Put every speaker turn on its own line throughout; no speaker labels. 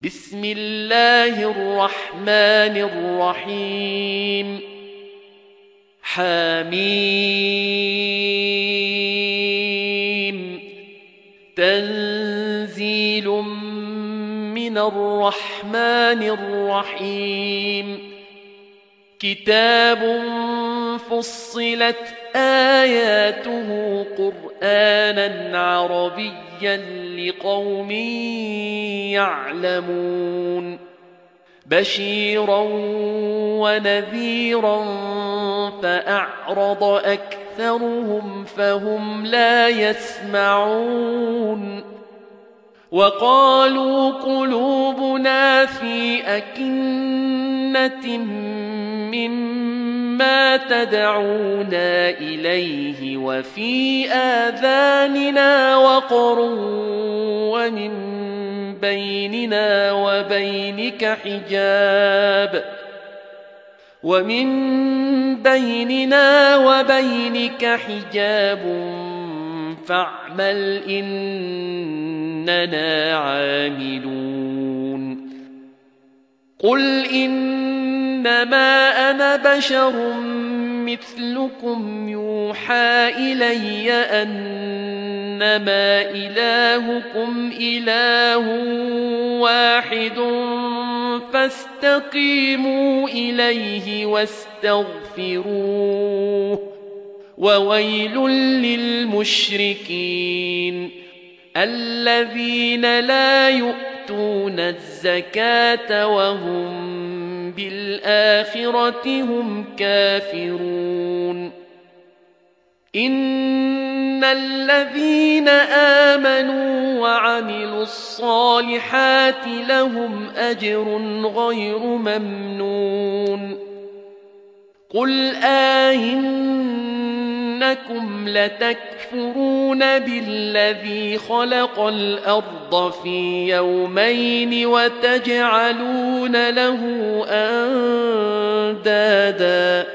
بسم الله الرحمن الرحيم حميم تنزيل من الرحمن الرحيم كتاب فصلت آياته قرآنا عربيا لقوم يعلمون بشيرا ونذيرا فأعرض أكثرهم فهم لا يسمعون وقالوا قلوبنا في أكنة مما تدعونا إليه وفي آذاننا وقر ومن بيننا وبينك حجاب فاعمل إننا عاملون قل إنما أنا بشر مثلكم يوحى إلي أنما إلهكم إله واحد فاستقيموا إليه واستغفروه وويل للمشركين الذين لا يؤتون الزكاة وهم بالآخرة هم كافرون إن الذين آمنوا وعملوا الصالحات لهم أجر غير ممنون قل إنكم لتكفرون بالذي خلق الأرض في يومين وتجعلون له أندادا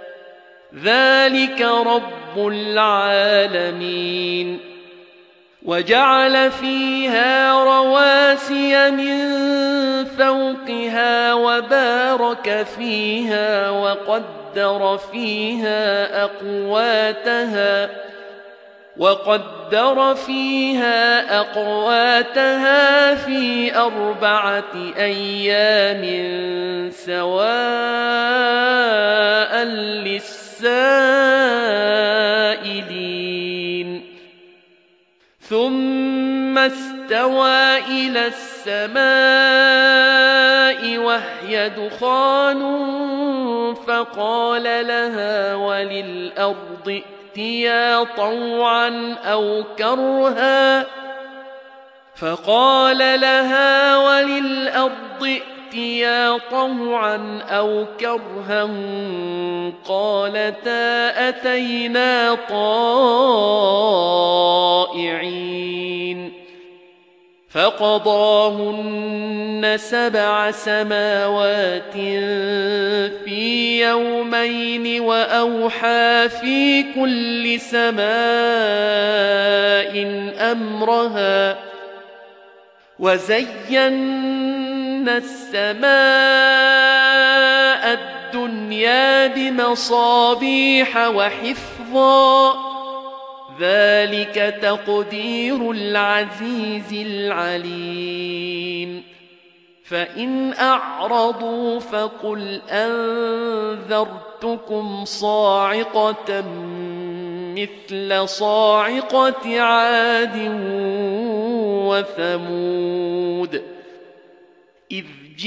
ذلك رب العالمين وجعل فيها رواسي من فوقها وبارك فيها وقدر فيها أقواتها في 4 أيام سواء للسائلين ثم استوى إلى السماء وهي دخان فقال لها وللأرض ائتيا طوعا أو كرها قالتا أتينا طائعين فقضاهن 7 سماوات في يومين وأوحى في كل سماء أمرها وزينا السماء الدنيا بمصابيح وحفظا ذلك تقدير العزيز العليم فإن أعرضوا فقل أنذرتكم صاعقة مثل صاعقة عاد وثمود إذ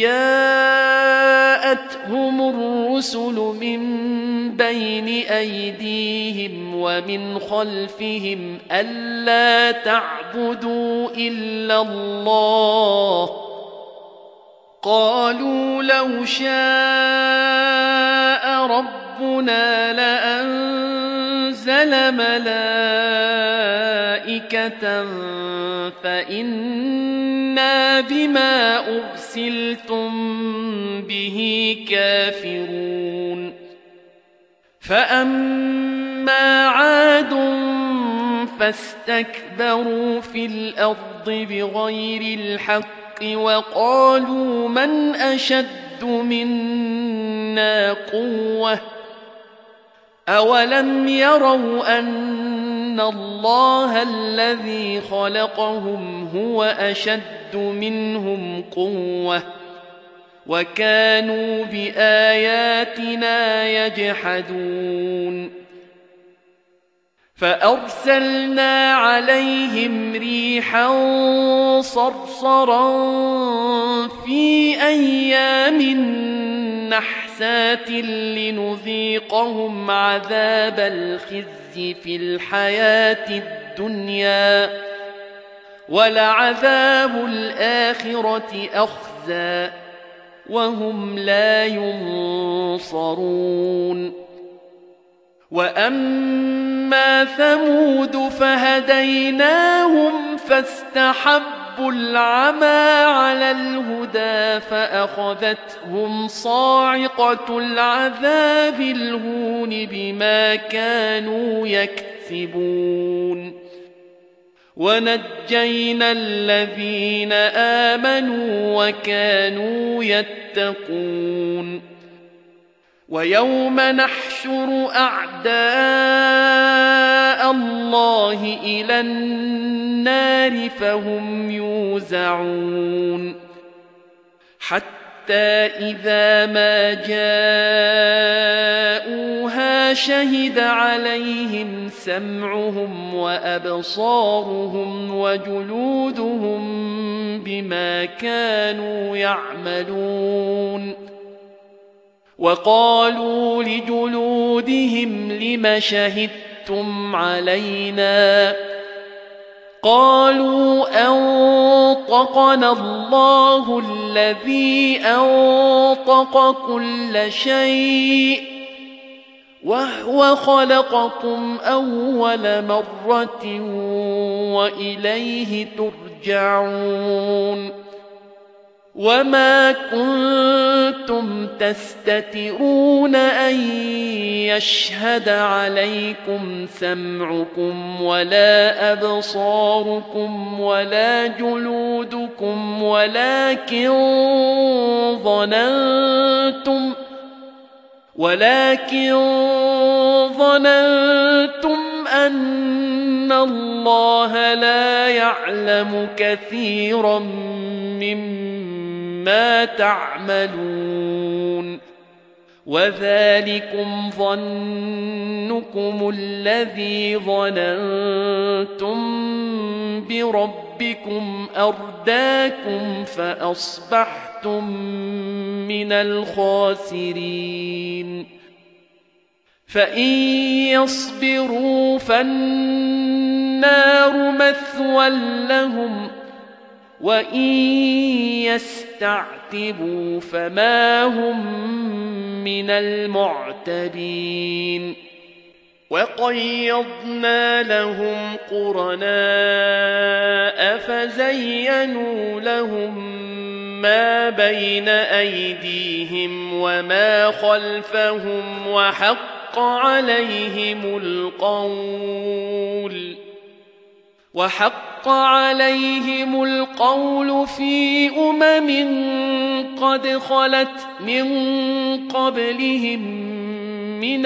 جاءتهم الرسل من بين أيديهم ومن خلفهم ألا تعبدوا إلا الله قالوا لو شاء ربنا لأنزل ملائكة فإنا بما أرسلتم به كافرون فأما عاد فاستكبروا في الأرض بغير الحق وقالوا من أشد منا قوة أولم يروا أن الله الذي خلقهم هو أشد منهم قوة وكانوا بآياتنا يجحدون فأرسلنا عليهم ريحا صرصرا في أيام نحسات لنذيقهم عذاب الخزي في الحياة الدنيا ولعذاب الآخرة أخزى وهم لا ينصرون وأما ثمود فهديناهم فاستحبوا العمى على الهدى فأخذتهم صاعقة العذاب الهون بما كانوا يكسبون ونجينا الذين آمنوا وكانوا يتقون ويوم نحشر أعداء الله إلى النار فهم يوزعون حتى إذا ما جاءوها شهد عليهم سمعهم وأبصارهم وجلودهم بما كانوا يعملون وقالوا لجلودهم لم شهدتم علينا قالوا أنطقنا الله الذي أنطق كل شيء وهو خلقكم أول مرة وإليه ترجعون وما كنتم تستترون أن يشهد عليكم سمعكم ولا أبصاركم ولا جلودكم ولكن ظننتم أن الله لا يعلم كثيرا مما تعملون وذلكم ظنكم الذي ظننتم بربكم أرداكم فأصبحتم من الخاسرين فإن يصبروا فالنار مثوى لهم وإن يستعتبوا فما هم من المعتبين وقيضنا لهم قرناء فزينوا لهم ما بين أيديهم وما خلفهم وحق عليهم القول في قد خلت من قبلهم من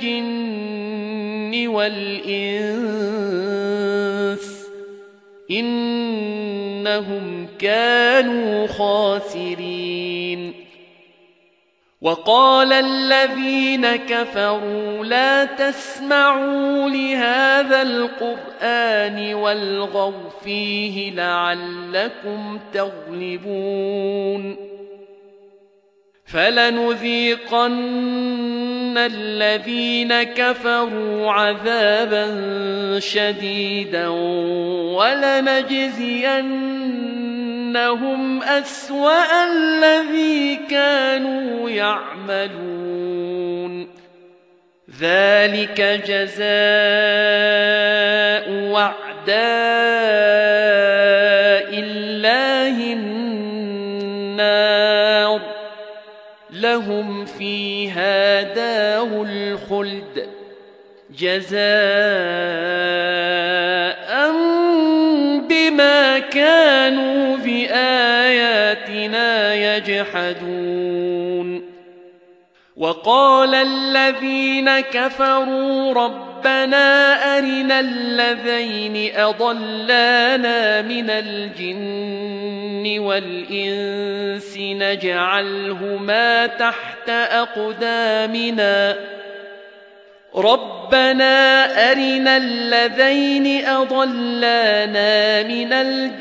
الجن والإنس إنهم كانوا خاسرين وقال الذين كفروا لا تسمعوا لهذا القرآن والغوا فيه لعلكم تغلبون فلنذيقن الذين كفروا عذابا شديدا ولنجزينهم أسوأ الذي كانوا يعملون ذلك جزاء أعداء الله النار لهم فيها دار الخلد جزاء بما بما كانوا بآياتنا يجحدون وقال الذين كفروا ربنا أرنا الذين أضلانا من الجن والإنس نجعلهما تحت أقدامنا ربنا أرنا الذين أضلانا من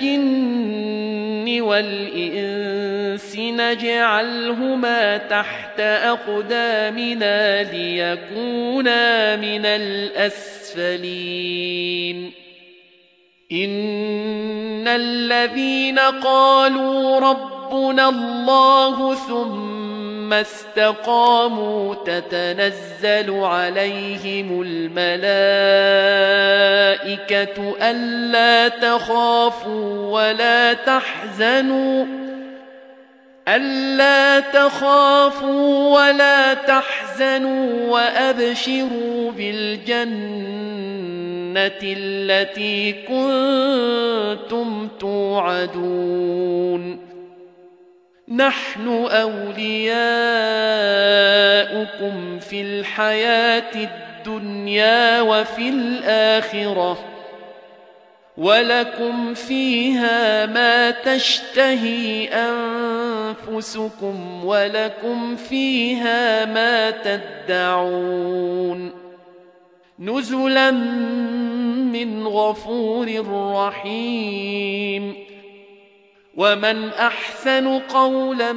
الجن والإنس نجعلهما تحت أقدامنا ليكونا من الأسفلين إن الذين قالوا ربنا الله ثم استقاموا تتنزل عليهم الملائكة ألا تخافوا ولا تحزنوا وأبشروا بالجنة التي كنتم توعدون نحن أولياؤكم في الحياة الدنيا وفي الآخرة ولكم فيها ما تشتهي أنفسكم ولكم فيها ما تدعون نزلا من غفور رحيم ومن أحسن قولا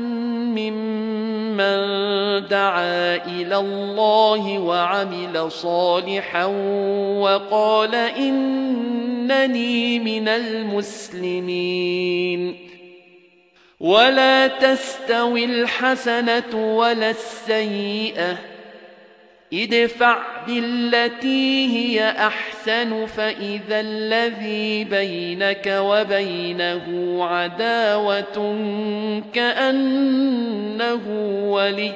ممن دعا إلى الله وعمل صالحا وقال إنني من المسلمين ولا تستوي الحسنة ولا السيئة ادفع بالتي هي أحسن فإذا الذي بينك وبينه عداوة كأنه ولي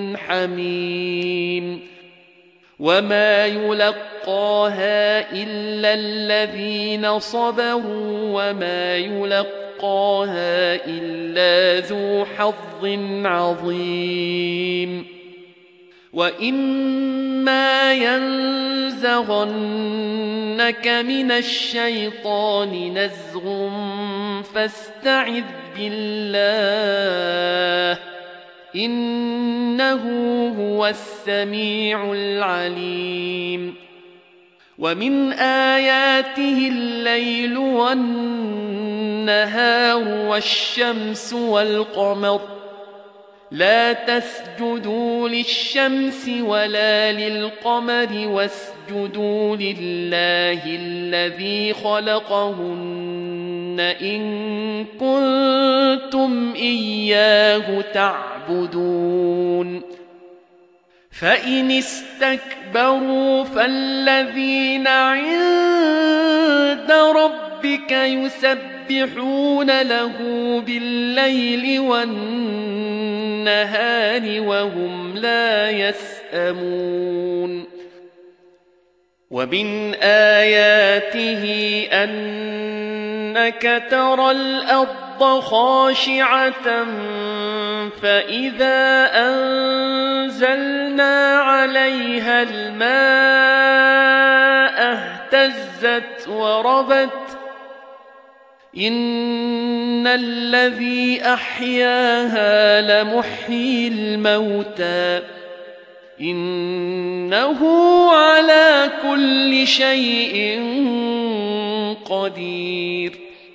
حميم وما يلقاها إلا الذين صبروا وما يلقاها إلا ذو حظ عظيم وإما ينزغنك من الشيطان نزغ فاستعذ بالله إنه هو السميع العليم ومن آياته الليل والنهار والشمس والقمر لا تسجدوا للشمس ولا للقمر واسجدوا لله الذي خلقهن إن كنتم إياه تعبدون فإن استكبروا فالذين عند ربك يسبحون له بالليل والنهار وهم لا يسأمون ومن آياته أنك ترى الأرض خاشعة فإذا أنزلنا عليها الماء اهتزت وربت إن الذي أحياها لمحيي الموتى إنه على كل شيء قدير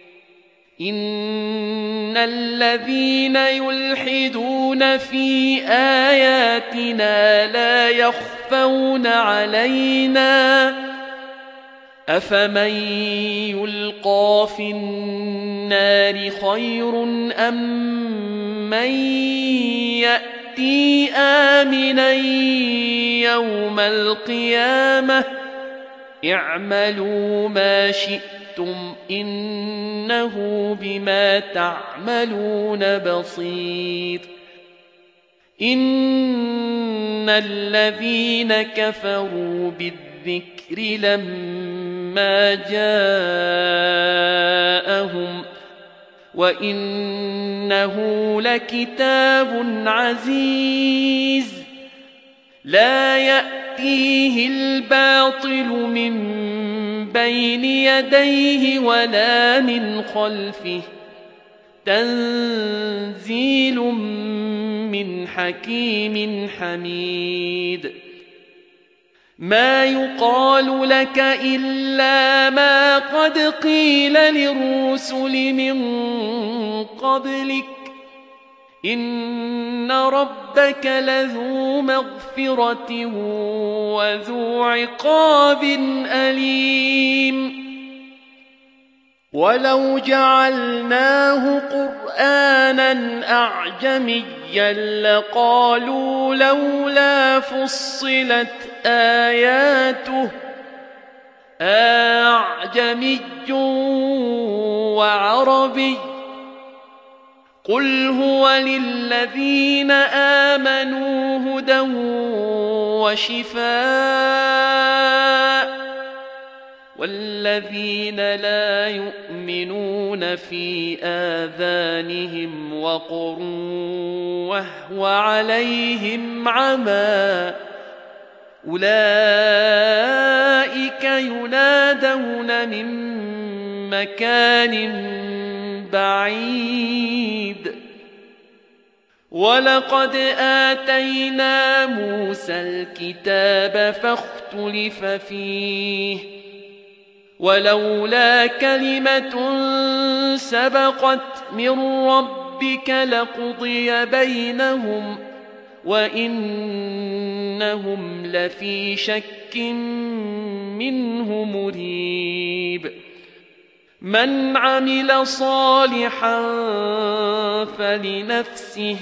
إن الذين يلحدون في آياتنا لا يخفون علينا أفمن يلقى في النار خير أم من يأتي آمنا يوم القيامة اعملوا ما شئتم إنه بما تعملون بصير إن الذين كفروا بالدين الذكر لما جاءهم وإنه لكتاب عزيز لا يأتيه الباطل من بين يديه ولا من خلفه تنزيل من حكيم حميد ما يقال لك إلا ما قد قيل للرسل من قبلك إن ربك لذو مغفرة وذو عقاب أليم ولو جعلناه قرآنا أعجميا لقالوا لولا فصلت آياته أعجمي وعربي قل هو للذين آمنوا هدى وشفاء والذين لا يؤمنون في آذانهم وقر وهو عليهم عمى أولئك ينادون من مكان بعيد ولقد آتينا موسى الكتاب فاختلف فيه ولولا كلمة سبقت من ربك لقضي بينهم وإنهم لفي شك منه مريب من عمل صالحا فلنفسه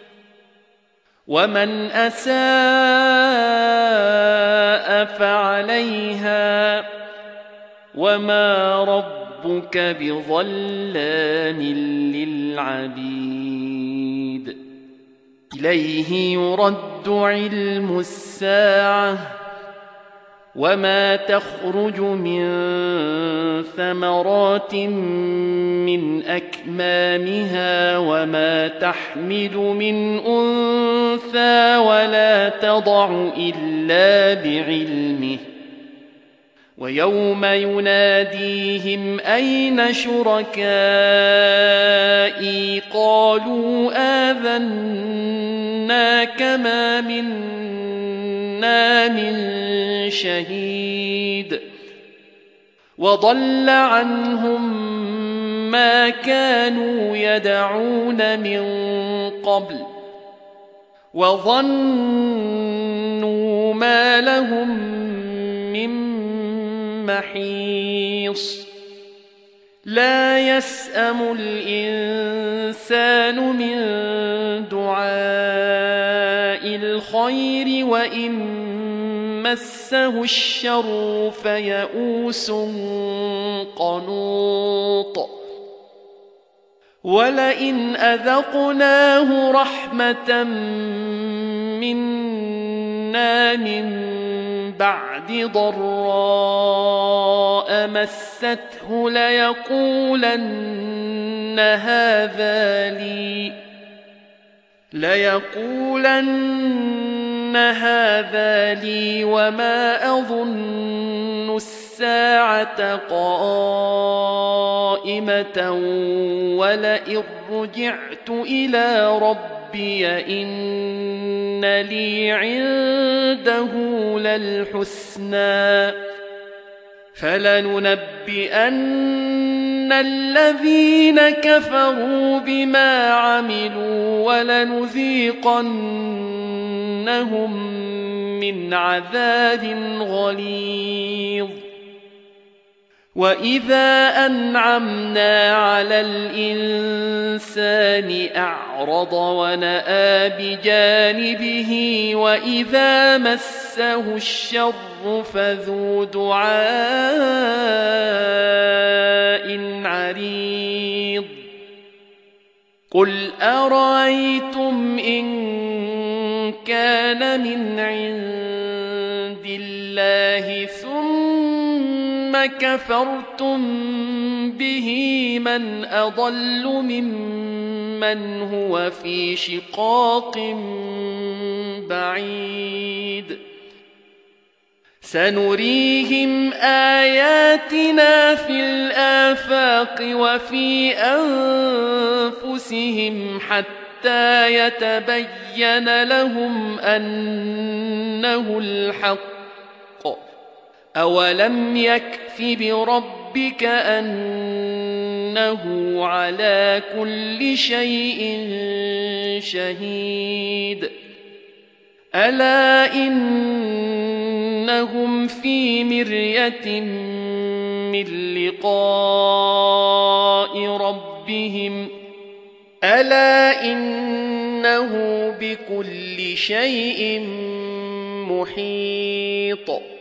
ومن أساء فعليها وما ربك بظلام للعبيد إليه يرد علم الساعة وما تخرج من ثمرات من أكمامها وما تحمل من أنثى ولا تضع إلا بعلمه ويوم يناديهم أين شركائي قالوا آذناك ما منا من شهيد وضل عنهم ما كانوا يدعون من قبل وظنوا ما لهم من محيص لا يسأم الإنسان من دعاء الخير وإن مسه الشر فيئوس قنوط ولئن أذقناه رحمة منا من بعد ضراء مسته ليقولن هذا لي وما أظن الساعة قائمة ولئن رجعت إلى ربي إن لي عنده للحسنى فلننبئن الذين كفروا بما عملوا ولنذيقنهم من عذاب غليظ وإذا أنعمنا على الإنسان أعرض ونأى بجانبه وإذا مسه الشر فذو دعاء عريض قل أرأيتم إن كان من عند عند الله ثم كفرتم به من أضل ممن هو في شقاق بعيد سنريهم آياتنا في الآفاق وفي أنفسهم حتى يتبين لهم أنه الحق أولم يكف بربك أنه على كل شيء شهيد ألا إنهم في مرية من لقاء ربهم ألا إنه بكل شيء محيط